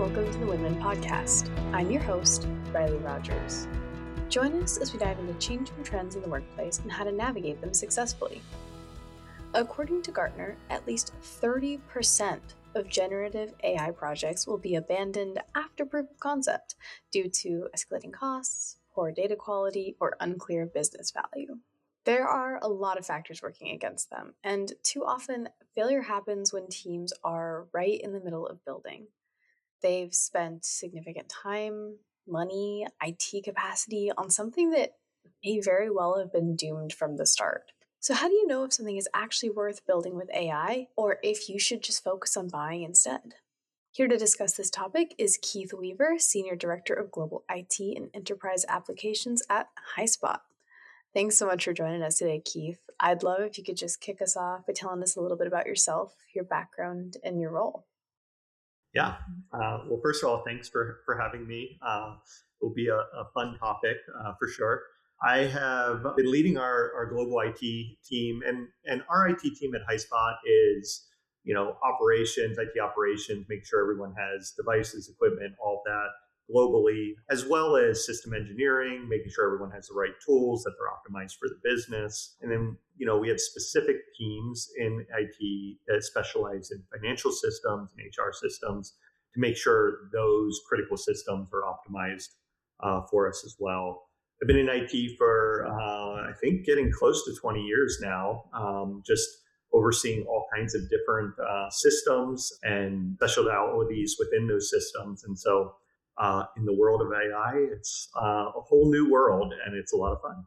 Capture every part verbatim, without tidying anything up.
welcome to the Win-Win Podcast. I'm your host, Riley Rogers. Join us as we dive into changing trends in the workplace and how to navigate them successfully. According to Gartner, at least thirty percent of generative A I projects will be abandoned after proof of concept due to escalating costs, poor data quality, or unclear business value. There are a lot of factors working against them, and too often failure happens when teams are right in the middle of building. They've spent significant time, money, I T capacity on something that may very well have been doomed from the start. So how do you know if something is actually worth building with A I, or if you should just focus on buying instead? Here to discuss this topic is Keith Weaver, Senior Director of Global I T and Enterprise Applications at HighSpot. Thanks so much for joining us today, Keith. I'd love if you could just kick us off by telling us a little bit about yourself, your background, and your role. Yeah. Uh, well, first of all, thanks for, for having me. Uh, it will be a, a fun topic uh, for sure. I have been leading our, our global I T team, and, and our I T team at HighSpot is, you know, operations, I T operations, make sure everyone has devices, equipment, all of that globally, as well as system engineering, making sure everyone has the right tools, that they're optimized for the business. And then, you know, we have specific teams in I T that specialize in financial systems and H R systems to make sure those critical systems are optimized uh, for us as well. I've been in I T for, uh, I think, getting close to twenty years now, um, just overseeing all kinds of different uh, systems and specialties within those systems. And so uh, in the world of A I, it's uh, a whole new world, and it's a lot of fun.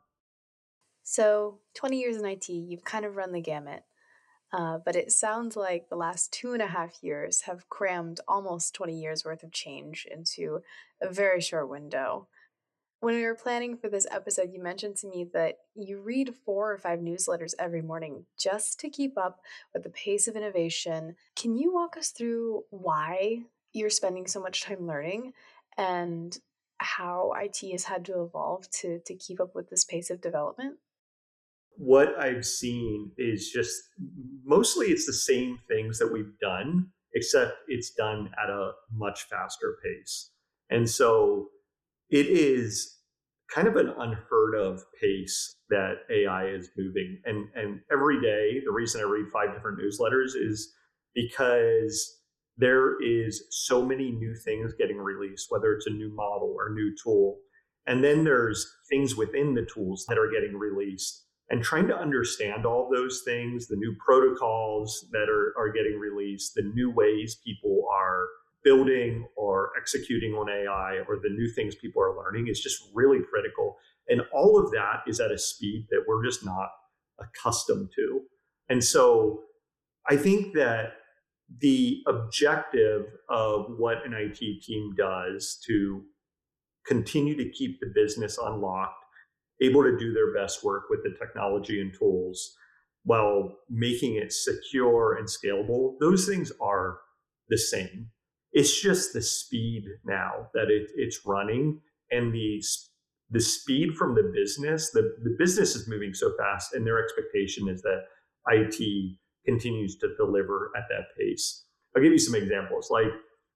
So twenty years in I T, you've kind of run the gamut, uh, but it sounds like the last two and a half years have crammed almost twenty years worth of change into a very short window. When we were planning for this episode, you mentioned to me that you read four or five newsletters every morning just to keep up with the pace of innovation. Can you walk us through why you're spending so much time learning and how I T has had to evolve to, to keep up with this pace of development? What I've seen is just mostly it's the same things that we've done, except it's done at a much faster pace. And so it is kind of an unheard of pace that A I is moving. And, and every day, the reason I read five different newsletters is because there is so many new things getting released, whether it's a new model or a new tool. And then there's things within the tools that are getting released. And trying to understand all those things, the new protocols that are, are getting released, the new ways people are building or executing on A I, or the new things people are learning is just really critical. And all of that is at a speed that we're just not accustomed to. And so I think that the objective of what an I T team does to continue to keep the business unlocked, able to do their best work with the technology and tools while making it secure and scalable, those things are the same. It's just the speed now that it, it's running, and the the speed from the business. The, the business is moving so fast, and their expectation is that I T continues to deliver at that pace. I'll give you some examples. Like,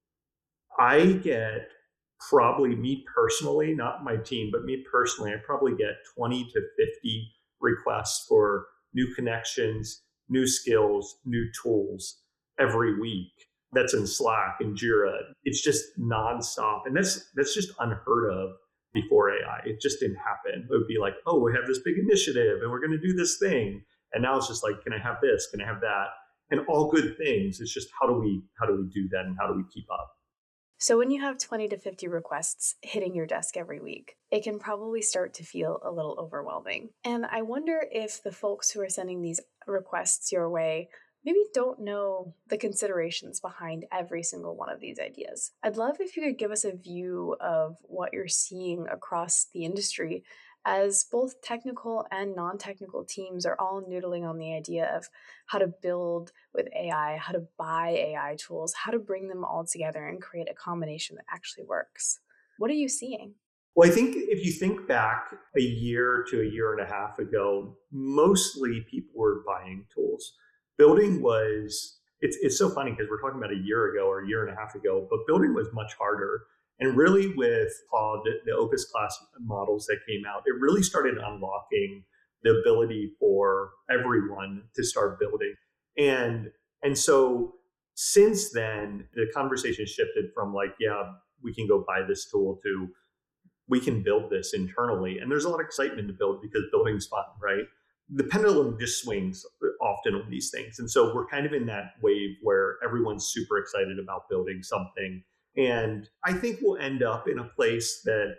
I get probably, me personally, not my team, but me personally, I probably get twenty to fifty requests for new connections, new skills, new tools every week. That's in Slack and Jira. It's just nonstop. And that's that's just unheard of before A I. It just didn't happen. It would be like, oh, we have this big initiative and we're going to do this thing. And now it's just like, can I have this? Can I have that? And all good things. It's just how do we how do we do that, and how do we keep up? So when you have twenty to fifty requests hitting your desk every week, it can probably start to feel a little overwhelming. And I wonder if the folks who are sending these requests your way maybe don't know the considerations behind every single one of these ideas. I'd love if you could give us a view of what you're seeing across the industry, as both technical and non-technical teams are all noodling on the idea of how to build with A I, how to buy A I tools, how to bring them all together and create a combination that actually works. What are you seeing? Well, I think if you think back a year to a year and a half ago, mostly people were buying tools. Building was it's it's so funny because we're talking about a year ago or a year and a half ago, but building was much harder. And really, with Claude, the Opus class models that came out, it really started unlocking the ability for everyone to start building. And and so since then, the conversation shifted from like, yeah, we can go buy this tool to we can build this internally. And there's a lot of excitement to build because building's fun, right? The pendulum just swings often on these things. And so we're kind of in that wave where everyone's super excited about building something. And I think we'll end up in a place that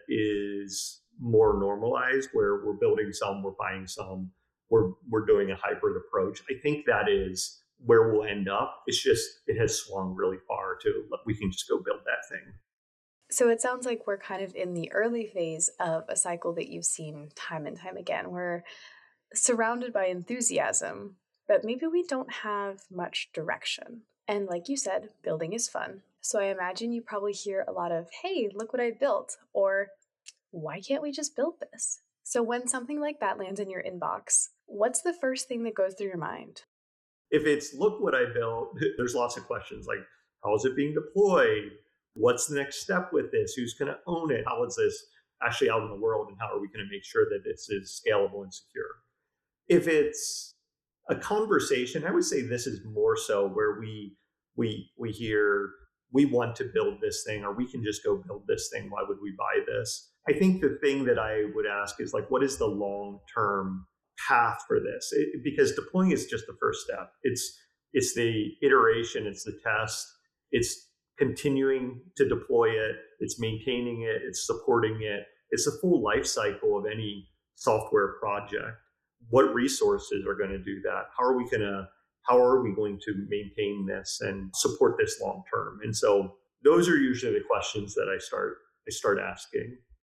is more normalized where we're building some, we're buying some, we're we're doing a hybrid approach. I think that is where we'll end up. It's just, it has swung really far to we can just go build that thing. So it sounds like we're kind of in the early phase of a cycle that you've seen time and time again. We're surrounded by enthusiasm, but maybe we don't have much direction. And like you said, building is fun. So I imagine you probably hear a lot of, hey, look what I built, or why can't we just build this? So when something like that lands in your inbox, what's the first thing that goes through your mind? If it's look what I built, there's lots of questions like, how is it being deployed? What's the next step with this? Who's going to own it? How is this actually out in the world? And how are we going to make sure that this is scalable and secure? If it's a conversation, I would say this is more so where we we we hear, we want to build this thing, or we can just go build this thing. Why would we buy this? I think the thing that I would ask is like, what is the long-term path for this? It, because deploying is just the first step. It's it's the iteration, it's the test, it's continuing to deploy it, it's maintaining it, it's supporting it. It's the full life cycle of any software project. What resources are going to do that? How are we going to how are we going to maintain this and support this long term? And so those are usually the questions that I start I start asking.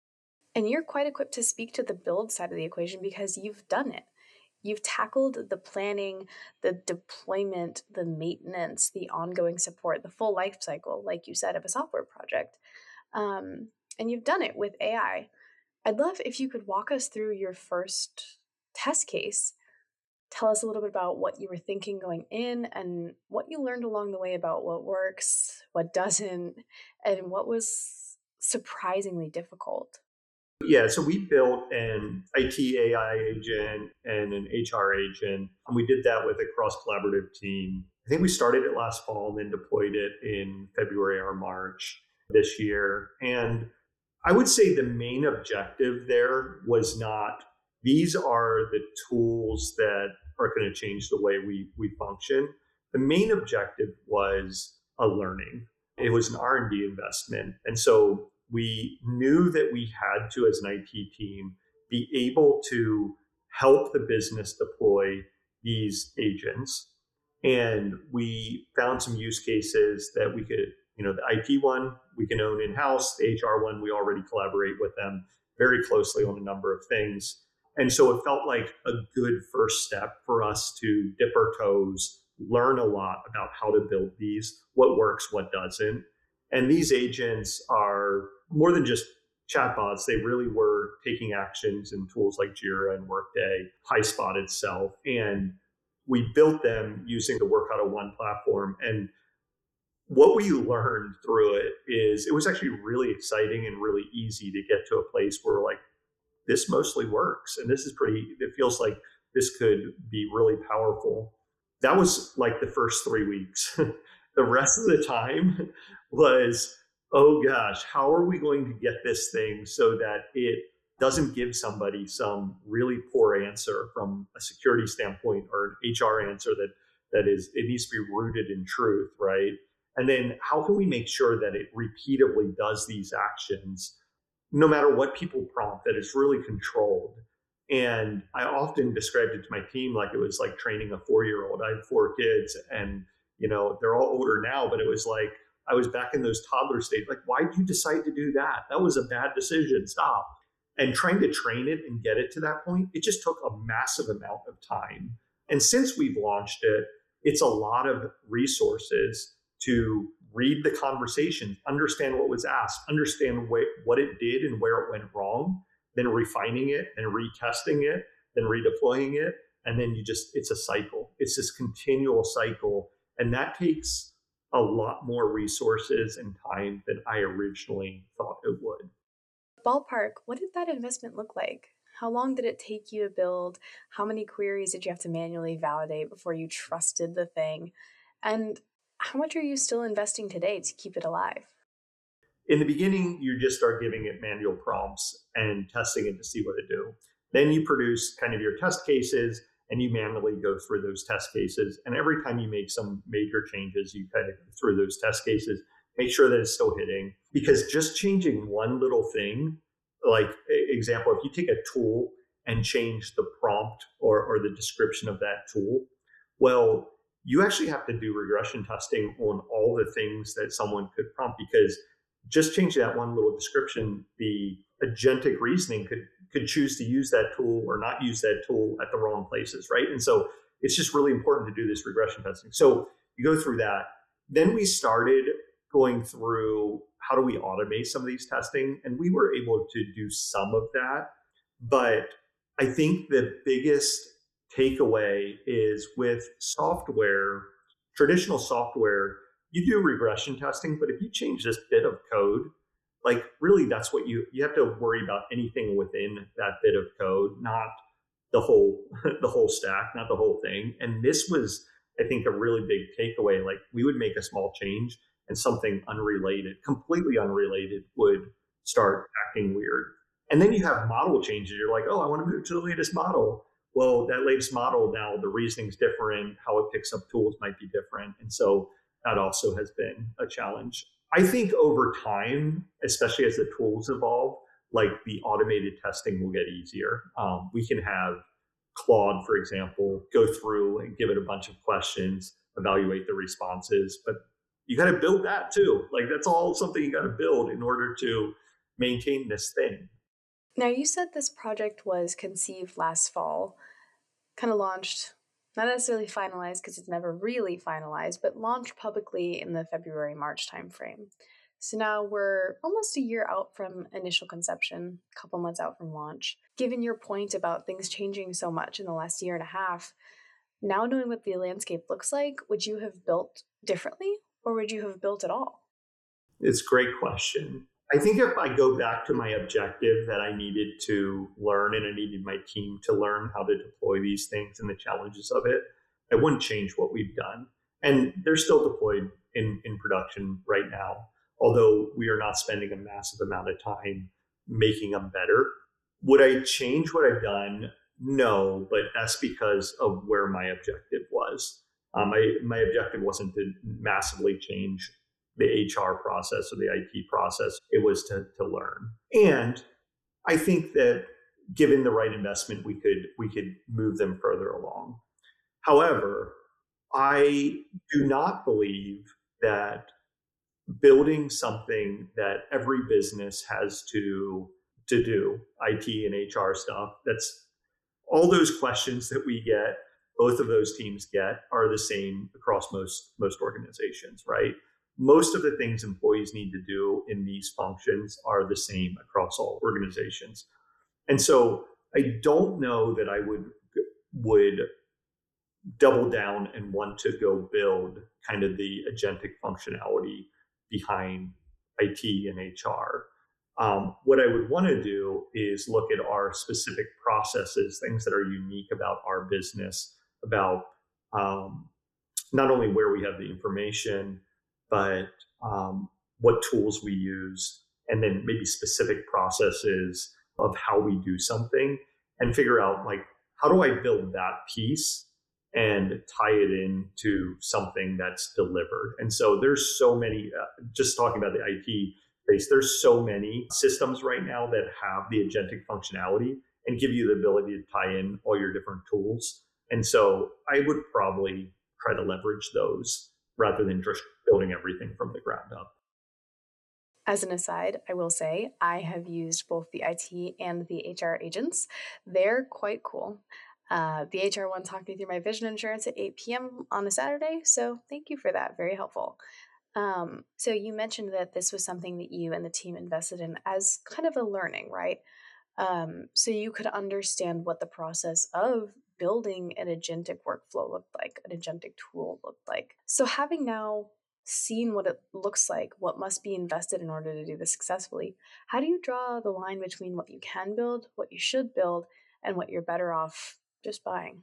And you're quite equipped to speak to the build side of the equation because you've done it. You've tackled the planning, the deployment, the maintenance, the ongoing support, the full life cycle, like you said, of a software project. Um, and you've done it with A I. I'd love if you could walk us through your first test case. Tell us a little bit about what you were thinking going in and what you learned along the way about what works, what doesn't, and what was surprisingly difficult. Yeah, so we built an I T A I agent and an H R agent, and we did that with a cross-collaborative team. I think we started it last fall and then deployed it in February or March this year. And I would say the main objective there was not, these are the tools that are going to change the way we, we function. The main objective was a learning. It was an R and D investment. And so we knew that we had to, as an I T team, be able to help the business deploy these agents. And we found some use cases that we could, you know, the I T one, we can own in-house. The H R one, we already collaborate with them very closely on a number of things. And so it felt like a good first step for us to dip our toes, learn a lot about how to build these, what works, what doesn't. And these agents are more than just chatbots. They really were taking actions in tools like Jira and Workday, HighSpot itself. And we built them using the Work Out of One platform. And what we learned through it is it was actually really exciting and really easy to get to a place where we're like, this mostly works. And this is pretty, it feels like this could be really powerful. That was like the first three weeks. The rest of the time was, oh gosh, how are we going to get this thing so that it doesn't give somebody some really poor answer from a security standpoint or an H R answer that that is, it needs to be rooted in truth, right? And then how can we make sure that it repeatedly does these actions, no matter what people prompt, that it's really controlled? And I often described it to my team like it was like training a four-year-old. I have four kids and, you know, they're all older now, but it was like, I was back in those toddler stage. Like, why did you decide to do that? That was a bad decision. Stop. And trying to train it and get it to that point, it just took a massive amount of time. And since we've launched it, it's a lot of resources to read the conversation, understand what was asked, understand wh- what it did and where it went wrong, then refining it and retesting it, then redeploying it. And then you just, it's a cycle. It's this continual cycle. And that takes a lot more resources and time than I originally thought it would. Ballpark, what did that investment look like? How long did it take you to build? How many queries did you have to manually validate before you trusted the thing? And how much are you still investing today to keep it alive? In the beginning, you just start giving it manual prompts and testing it to see what it do. Then you produce kind of your test cases and you manually go through those test cases. And every time you make some major changes, you kind of go through those test cases, make sure that it's still hitting. Because just changing one little thing, like example, if you take a tool and change the prompt or, or the description of that tool, well, you actually have to do regression testing on all the things that someone could prompt, because just changing that one little description, the agentic reasoning could could choose to use that tool or not use that tool at the wrong places, right? And so it's just really important to do this regression testing. So you go through that. Then we started going through how do we automate some of these testing, and we were able to do some of that. But I think the biggest takeaway is with software, traditional software, you do regression testing, but if you change this bit of code, like really that's what you you have to worry about, anything within that bit of code, not the whole the whole stack, not the whole thing. And this was, I think, a really big takeaway. Like we would make a small change and something unrelated, completely unrelated, would start acting weird. And then you have model changes. You're like, oh, I want to move to the latest model. Well, that latest model, now the reasoning's different, how it picks up tools might be different. And so that also has been a challenge. I think over time, especially as the tools evolve, like the automated testing will get easier. Um, we can have Claude, for example, go through and give it a bunch of questions, evaluate the responses, but you got to build that too. Like that's all something you got to build in order to maintain this thing. Now, you said this project was conceived last fall, kind of launched, not necessarily finalized because it's never really finalized, but launched publicly in the February March timeframe. So now we're almost a year out from initial conception, a couple months out from launch. Given your point about things changing so much in the last year and a half, now knowing what the landscape looks like, would you have built differently or would you have built at all? It's a great question. I think if I go back to my objective that I needed to learn and I needed my team to learn how to deploy these things and the challenges of it, I wouldn't change what we've done. And they're still deployed in, in production right now, although we are not spending a massive amount of time making them better. Would I change what I've done? No, but that's because of where my objective was. Um, I, my objective wasn't to massively change the H R process or the I T process. It was to, to learn. And I think that given the right investment, we could we could move them further along. However, I do not believe that building something that every business has to to do, I T and H R stuff, that's all those questions that we get, both of those teams get, are the same across most most organizations, right? Most of the things employees need to do in these functions are the same across all organizations. And so I don't know that I would would double down and want to go build kind of the agentic functionality behind I T and H R. Um, what I would want to do is look at our specific processes, things that are unique about our business, about um, not only where we have the information, but um, what tools we use, and then maybe specific processes of how we do something, and figure out like, how do I build that piece and tie it into something that's delivered? And so there's so many, uh, just talking about the I T space, there's so many systems right now that have the agentic functionality and give you the ability to tie in all your different tools. And so I would probably try to leverage those rather than just building everything from the ground up. As an aside, I will say I have used both the I T and the H R agents. They're quite cool. Uh, the H R one talked me through my vision insurance at eight p.m. on a Saturday, so thank you for that. Very helpful. Um, so you mentioned that this was something that you and the team invested in as kind of a learning, right? Um, so you could understand what the process of building an agentic workflow looked like, an agentic tool looked like. So having now seen what it looks like, what must be invested in order to do this successfully, how do you draw the line between what you can build, what you should build, and what you're better off just buying?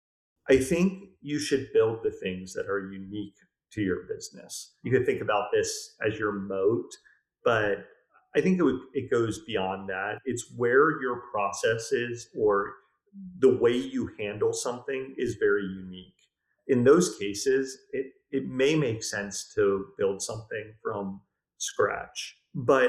I think you should build the things that are unique to your business. You could think about this as your moat, but I think it, would, it goes beyond that. It's where your process is or the way you handle something is very unique. In those cases, it, it may make sense to build something from scratch. But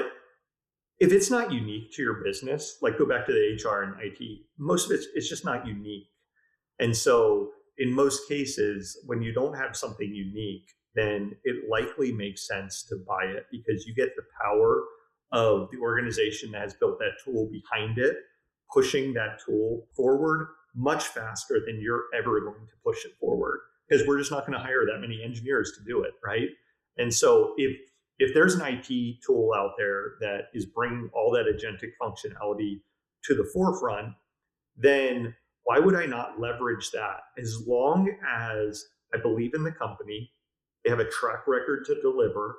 if it's not unique to your business, like go back to the H R and I T, most of it's, it's just not unique. And so in most cases, when you don't have something unique, then it likely makes sense to buy it because you get the power of the organization that has built that tool behind it, pushing that tool forward much faster than you're ever going to push it forward because we're just not going to hire that many engineers to do it, right? And so if if there's an I T tool out there that is bringing all that agentic functionality to the forefront, then why would I not leverage that? As long as I believe in the company, they have a track record to deliver,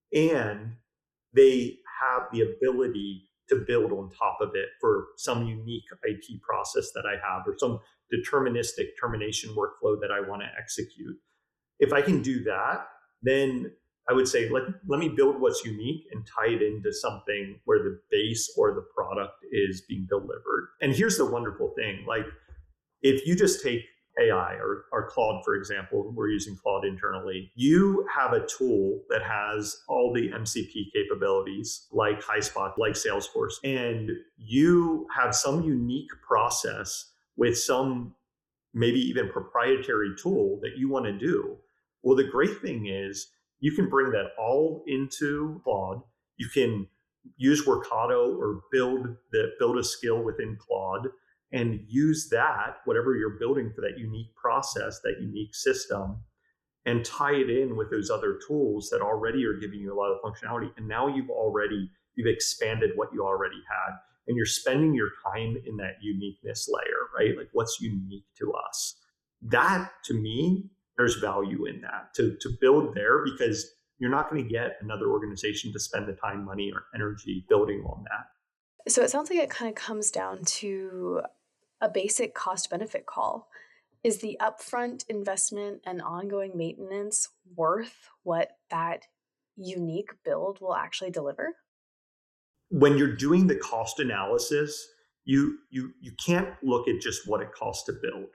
and they have the ability to build on top of it for some unique I T process that I have or some deterministic termination workflow that I want to execute. If I can do that, then I would say, let, let me build what's unique and tie it into something where the base or the product is being delivered. And here's the wonderful thing. Like, if you just take A I or, or Claude, for example, we're using Claude internally, you have a tool that has all the M C P capabilities like HighSpot, like Salesforce, and you have some unique process with some maybe even proprietary tool that you want to do. Well, the great thing is you can bring that all into Claude. You can use Workato or build the build a skill within Claude and use that, whatever you're building for that unique process, that unique system, and tie it in with those other tools that already are giving you a lot of functionality. And now you've already, you've expanded what you already had. And you're spending your time in that uniqueness layer, right? Like what's unique to us. That, to me, there's value in that to, to build there because you're not going to get another organization to spend the time, money, or energy building on that. So it sounds like it kind of comes down to a basic cost benefit call. Is the upfront investment and ongoing maintenance worth what that unique build will actually deliver? When you're doing the cost analysis, you you you can't look at just what it costs to build.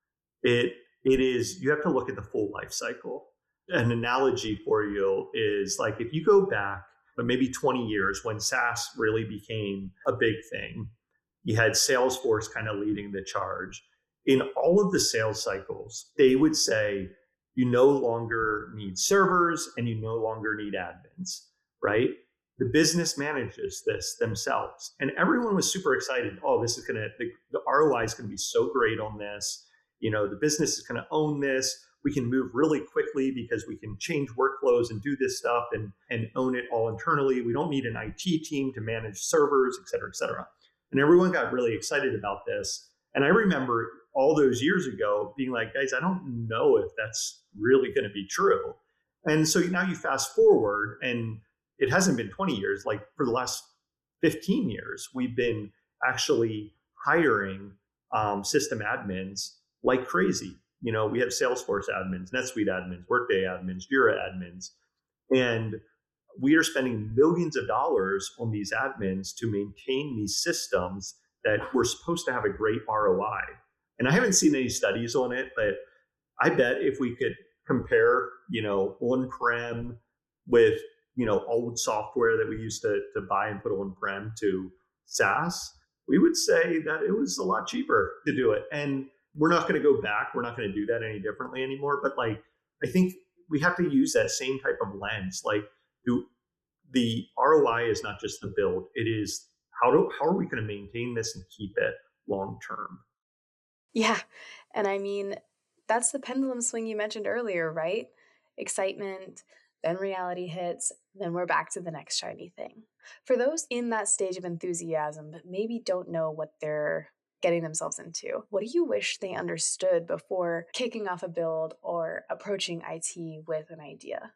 It it is you have to look at the full life cycle. An analogy for you is like if you go back but maybe twenty years when SaaS really became a big thing, you had Salesforce kind of leading the charge. In all of the sales cycles, they would say, you no longer need servers and you no longer need admins, right? The business manages this themselves. And everyone was super excited. Oh, this is going to, the, the R O I is going to be so great on this. You know, the business is going to own this. We can move really quickly because we can change workflows and do this stuff and, and own it all internally. We don't need an I T team to manage servers, et cetera, et cetera. And everyone got really excited about this. And I remember all those years ago being like, guys, I don't know if that's really going to be true. And so now you fast forward and it hasn't been twenty years, like for the last fifteen years, we've been actually hiring um, system admins like crazy. You know, we have Salesforce admins, NetSuite admins, Workday admins, Jira admins, and we are spending millions of dollars on these admins to maintain these systems that we're supposed to have a great R O I. And I haven't seen any studies on it, but I bet if we could compare, you know, on-prem with, you know, old software that we used to, to buy and put on-prem to SaaS, we would say that it was a lot cheaper to do it. And we're not going to go back. We're not going to do that any differently anymore. But like, I think we have to use that same type of lens. Like, do, the R O I is not just the build. It is how do how are we going to maintain this and keep it long term? Yeah. And I mean, that's the pendulum swing you mentioned earlier, right? Excitement, then reality hits, then we're back to the next shiny thing. For those in that stage of enthusiasm, but maybe don't know what they're getting themselves into? What do you wish they understood before kicking off a build or approaching I T with an idea?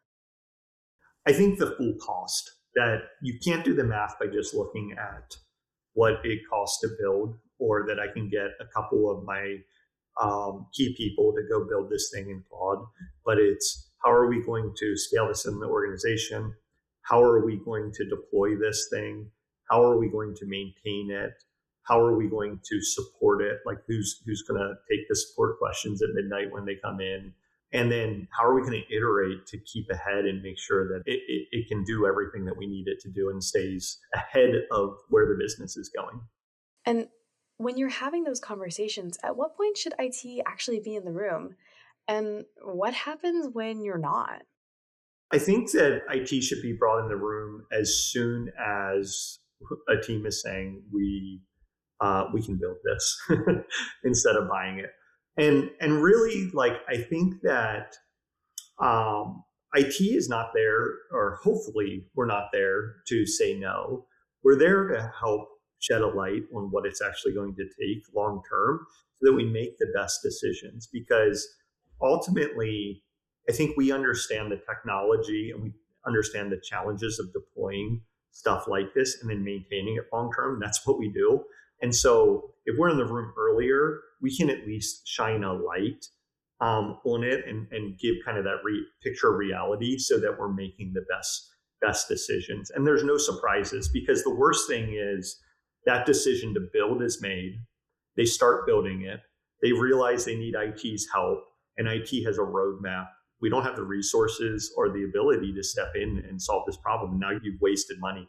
I think the full cost, that you can't do the math by just looking at what it costs to build, or that I can get a couple of my um, key people to go build this thing in Claude, but it's how are we going to scale this in the organization? How are we going to deploy this thing? How are we going to maintain it? How are we going to support it? Like who's who's going to take the support questions at midnight when they come in? And then how are we going to iterate to keep ahead and make sure that it, it, it can do everything that we need it to do and stays ahead of where the business is going? And when you're having those conversations, at what point should I T actually be in the room? And what happens when you're not? I think that I T should be brought in the room as soon as a team is saying we uh, we can build this instead of buying it. And and really, like I think that um, I T is not there, or hopefully we're not there to say no. We're there to help shed a light on what it's actually going to take long term, so that we make the best decisions. Because ultimately, I think we understand the technology and we understand the challenges of deploying stuff like this and then maintaining it long term. That's what we do. And so if we're in the room earlier, we can at least shine a light um, on it and, and give kind of that re- picture of reality, so that we're making the best best decisions. And there's no surprises, because the worst thing is that decision to build is made. They start building it. They realize they need I T's help, and I T has a roadmap. We don't have the resources or the ability to step in and solve this problem. Now you've wasted money.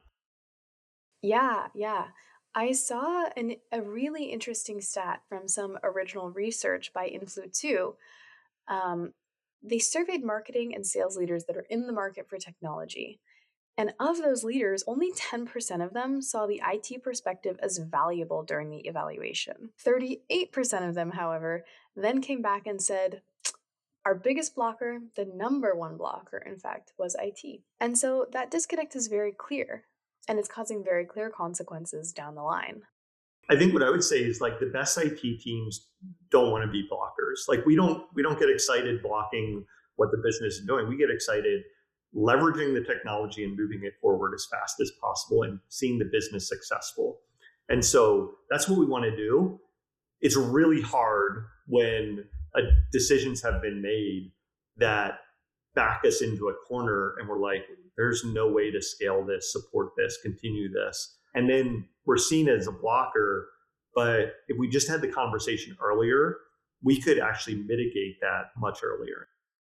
Yeah, yeah. I saw an, a really interesting stat from some original research by Influ two. Um, they surveyed marketing and sales leaders that are in the market for technology. And of those leaders, only ten percent of them saw the I T perspective as valuable during the evaluation. thirty-eight percent of them, however, then came back and said, our biggest blocker, the number one blocker, in fact, was I T. And so that disconnect is very clear, and it's causing very clear consequences down the line. I think what I would say is, like, the best I T teams don't want to be blockers. Like we don't we don't get excited blocking what the business is doing. We get excited leveraging the technology and moving it forward as fast as possible and seeing the business successful. And so that's what we want to do. It's really hard when uh, decisions have been made that back us into a corner and we're like, there's no way to scale this, support this, continue this. And then we're seen as a blocker. But if we just had the conversation earlier, we could actually mitigate that much earlier.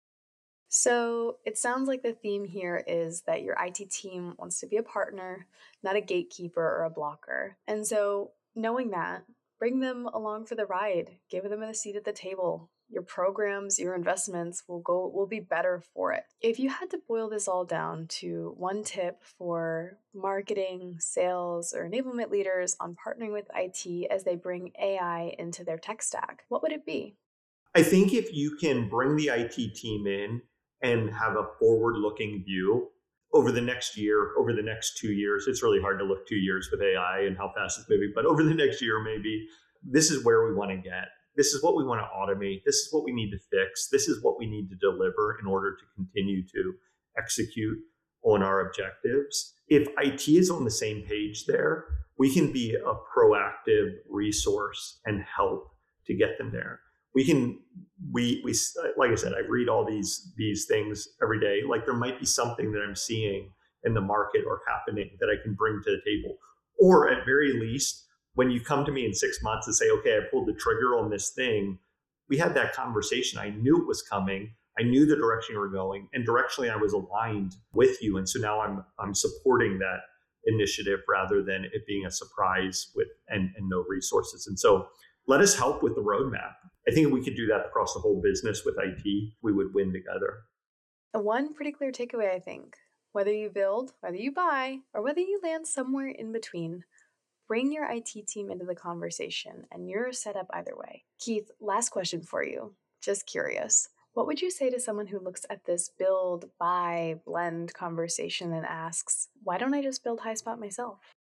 So it sounds like the theme here is that your I T team wants to be a partner, not a gatekeeper or a blocker. And so knowing that, bring them along for the ride, give them a seat at the table. Your programs, your investments will go will be better for it. If you had to boil this all down to one tip for marketing, sales, or enablement leaders on partnering with I T as they bring A I into their tech stack, what would it be? I think if you can bring the I T team in and have a forward-looking view over the next year, over the next two years, it's really hard to look two years with A I and how fast it's moving, but over the next year, maybe, this is where we want to get. This is what we want to automate. This is what we need to fix. This is what we need to deliver in order to continue to execute on our objectives. If I T is on the same page there, we can be a proactive resource and help to get them there. We can, we, we, like I said, I read all these, these things every day. Like there might be something that I'm seeing in the market or happening that I can bring to the table. Or at very least, when you come to me in six months and say, okay, I pulled the trigger on this thing, we had that conversation. I knew it was coming. I knew the direction you were going, and directionally I was aligned with you. And so now I'm, I'm supporting that initiative rather than it being a surprise with, and, and no resources. And so let us help with the roadmap. I think if we could do that across the whole business with I T, we would win together. One pretty clear takeaway, I think, whether you build, whether you buy, or whether you land somewhere in between, bring your I T team into the conversation and you're set up either way. Keith, last question for you. Just curious. What would you say to someone who looks at this build, buy, blend conversation and asks, why don't I just build HighSpot myself?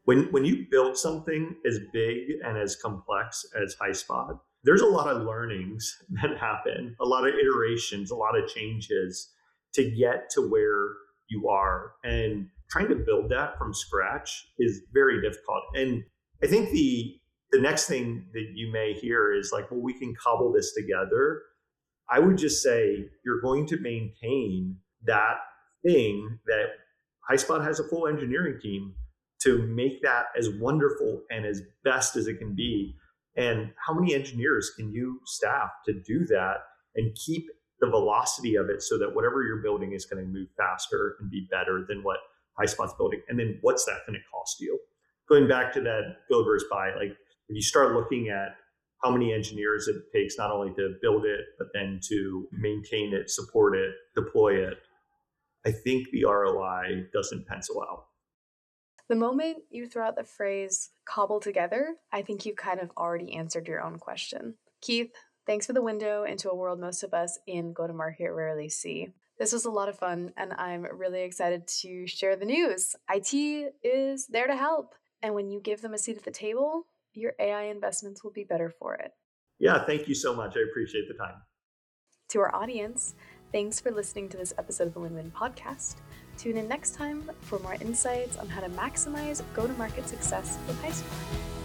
When when you build something as big and as complex as HighSpot, there's a lot of learnings that happen, a lot of iterations, a lot of changes to get to where you are. And trying to build that from scratch is very difficult. And I think the the next thing that you may hear is like, well, we can cobble this together. I would just say you're going to maintain that thing that HighSpot has a full engineering team to make that as wonderful and as best as it can be. And how many engineers can you staff to do that and keep the velocity of it so that whatever you're building is going to move faster and be better than what HighSpot's building? And then what's that going to cost you? Going back to that build versus buy, like if you start looking at how many engineers it takes not only to build it, but then to maintain it, support it, deploy it, I think the R O I doesn't pencil out. The moment you throw out the phrase cobble together, I think you've kind of already answered your own question. Keith, thanks for the window into a world most of us in go-to-market rarely see. This was a lot of fun, and I'm really excited to share the news. I T is there to help, and when you give them a seat at the table, your A I investments will be better for it. Yeah, thank you so much. I appreciate the time. To our audience, thanks for listening to this episode of the Win-Win Podcast. Tune in next time for more insights on how to maximize go-to-market success with HighSpot.